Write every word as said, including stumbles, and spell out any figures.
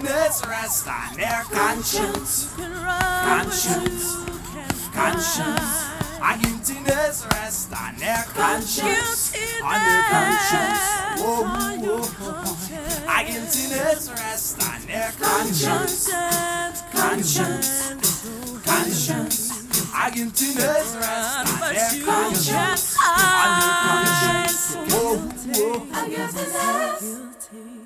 guiltiness rest on their conscience. Conscience, conscience. A guiltiness rest on their conscience. On their conscience. Whoa, whoa, whoa. A guiltiness rest on their conscience. Conscience, conscience. A guiltiness rest on their conscience. On their conscience. Whoa, whoa. A guiltiness.